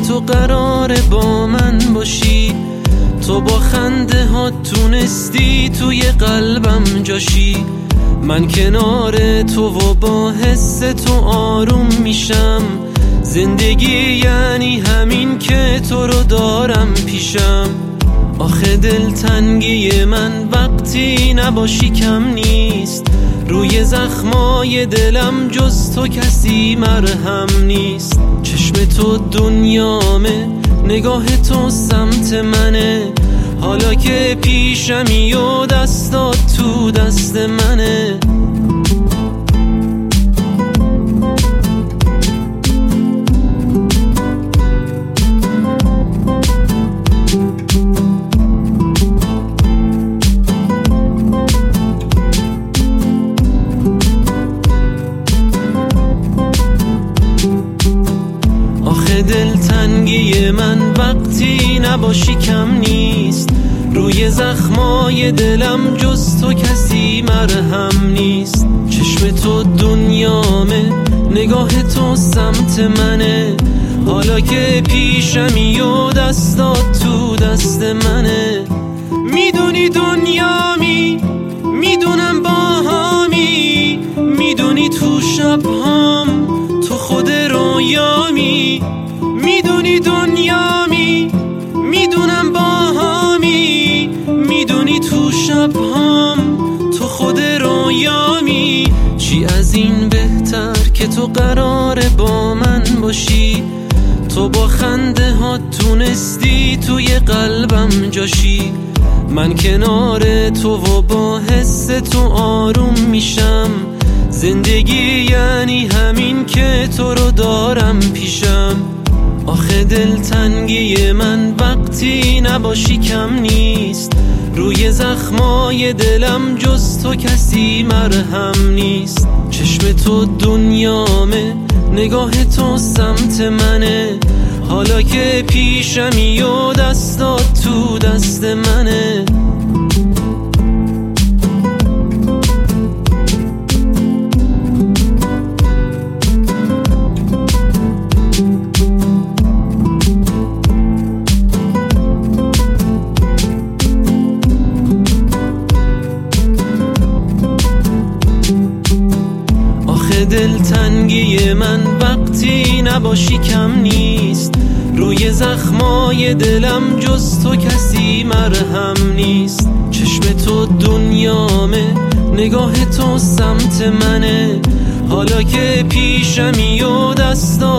تو قراره با من باشی. تو با خنده ها تونستی توی قلبم جاشی. من کنار تو و با حس تو آروم میشم. زندگی یعنی همین که تو رو دارم پیشم. آخه دلتنگی من وقتی نباشی کم نیست. روی زخمای دلم جز تو کسی مرهم نیست. چشم تو دنیامه، نگاه تو سمت منه. حالا که پیشمی و دستات تو دست منه. دلتنگی من وقتی نباشی کم نیست. روی زخمای دلم جز تو کسی مرهم نیست. چشم تو دنیامه، نگاه تو سمت منه. حالا که پیشمی و دستات تو دست منه. میدونی دنیامی، میدونم باهامی. میدونی تو شبهام تو خود رویامی. میدونی دنیامی، میدونم باهامی. میدونی تو شبهام تو خود رویامی. چی از این بهتر که تو قراره با من باشی. تو با خنده ها تونستی توی قلبم جاشی. من کنار تو و با حس تو آروم میشم. زندگی یعنی همین که تو رو دارم پیشم. آخه دلتنگی من وقتی نباشی کم نیست. روی زخمای دلم جز تو کسی مرهم نیست. چشم تو دنیامه، نگاه تو سمت منه. حالا که پیشمی و دستات تو دست منه. دلتنگی من وقتی نباشی کم نیست. روی زخمای دلم جز تو کسی مرهم نیست. چشم تو دنیامه، نگاه تو سمت منه. حالا که پیشمی و دستات